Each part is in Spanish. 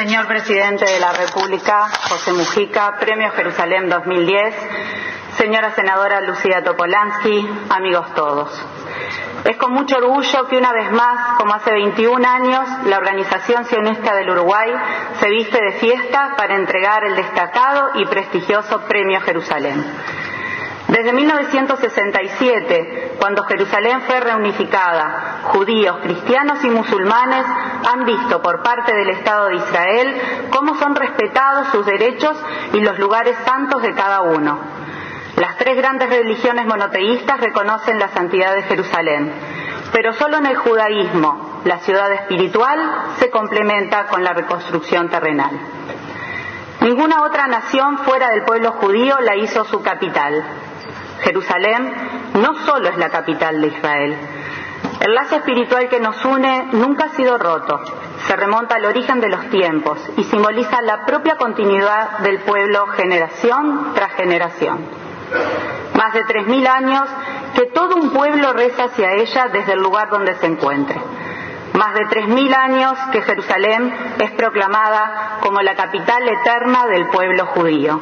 Señor Presidente de la República, José Mujica, Premio Jerusalén 2010, señora senadora Lucía Topolansky, amigos todos. Es con mucho orgullo que una vez más, como hace 21 años, la Organización Sionista del Uruguay se viste de fiesta para entregar el destacado y prestigioso Premio Jerusalén. Desde 1967, cuando Jerusalén fue reunificada, judíos, cristianos y musulmanes han visto por parte del Estado de Israel cómo son respetados sus derechos y los lugares santos de cada uno. Las tres grandes religiones monoteístas reconocen la santidad de Jerusalén, pero solo en el judaísmo la ciudad espiritual se complementa con la reconstrucción terrenal. Ninguna otra nación fuera del pueblo judío la hizo su capital. Jerusalén no solo es la capital de Israel. El lazo espiritual que nos une nunca ha sido roto. Se remonta al origen de los tiempos y simboliza la propia continuidad del pueblo generación tras generación. Más de 3.000 años que todo un pueblo reza hacia ella desde el lugar donde se encuentre. Más de 3.000 años que Jerusalén es proclamada como la capital eterna del pueblo judío.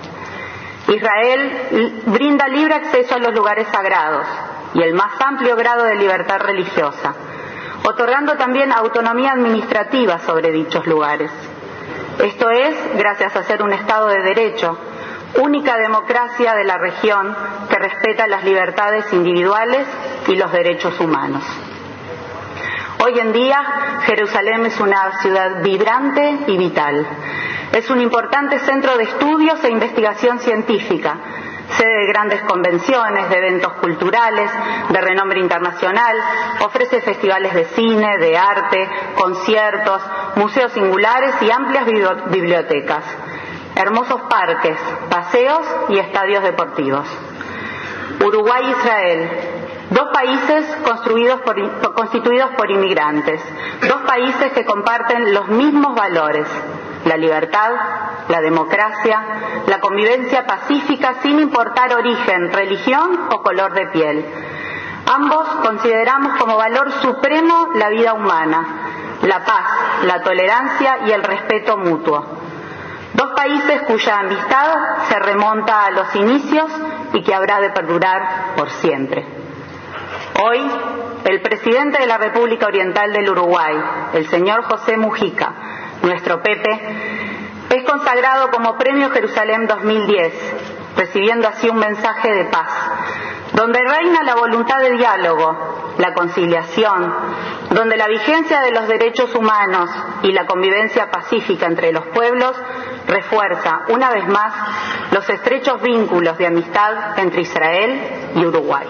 Israel brinda libre acceso a los lugares sagrados y el más amplio grado de libertad religiosa, otorgando también autonomía administrativa sobre dichos lugares. Esto es gracias a ser un Estado de Derecho, única democracia de la región que respeta las libertades individuales y los derechos humanos. Hoy en día, Jerusalén es una ciudad vibrante y vital. Es un importante centro de estudios e investigación científica, sede de grandes convenciones, de eventos culturales, de renombre internacional, ofrece festivales de cine, de arte, conciertos, museos singulares y amplias bibliotecas, hermosos parques, paseos y estadios deportivos. Uruguay e Israel, dos países constituidos por inmigrantes, dos países que comparten los mismos valores: la libertad, la democracia, la convivencia pacífica sin importar origen, religión o color de piel. Ambos consideramos como valor supremo la vida humana, la paz, la tolerancia y el respeto mutuo. Dos países cuya amistad se remonta a los inicios y que habrá de perdurar por siempre. Hoy, el presidente de la República Oriental del Uruguay, el señor José Mujica, nuestro Pepe, es consagrado como Premio Jerusalén 2010, recibiendo así un mensaje de paz, donde reina la voluntad de diálogo, la conciliación, donde la vigencia de los derechos humanos y la convivencia pacífica entre los pueblos refuerza una vez más los estrechos vínculos de amistad entre Israel y Uruguay.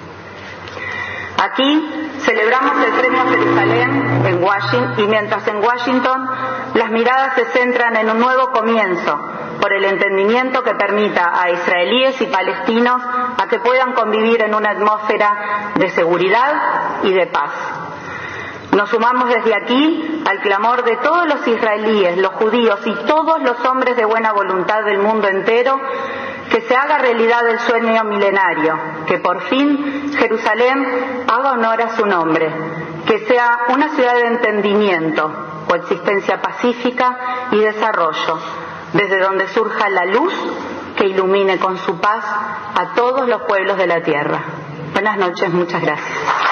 Aquí celebramos el Premio Jerusalén en Washington, y mientras en Washington las miradas se centran en un nuevo comienzo por el entendimiento que permita a israelíes y palestinos a que puedan convivir en una atmósfera de seguridad y de paz. Nos sumamos desde aquí al clamor de todos los israelíes, los judíos y todos los hombres de buena voluntad del mundo entero, que se haga realidad el sueño milenario, que por fin Jerusalén haga honor a su nombre, que sea una ciudad de entendimiento, coexistencia pacífica y desarrollo, desde donde surja la luz que ilumine con su paz a todos los pueblos de la tierra. Buenas noches, muchas gracias.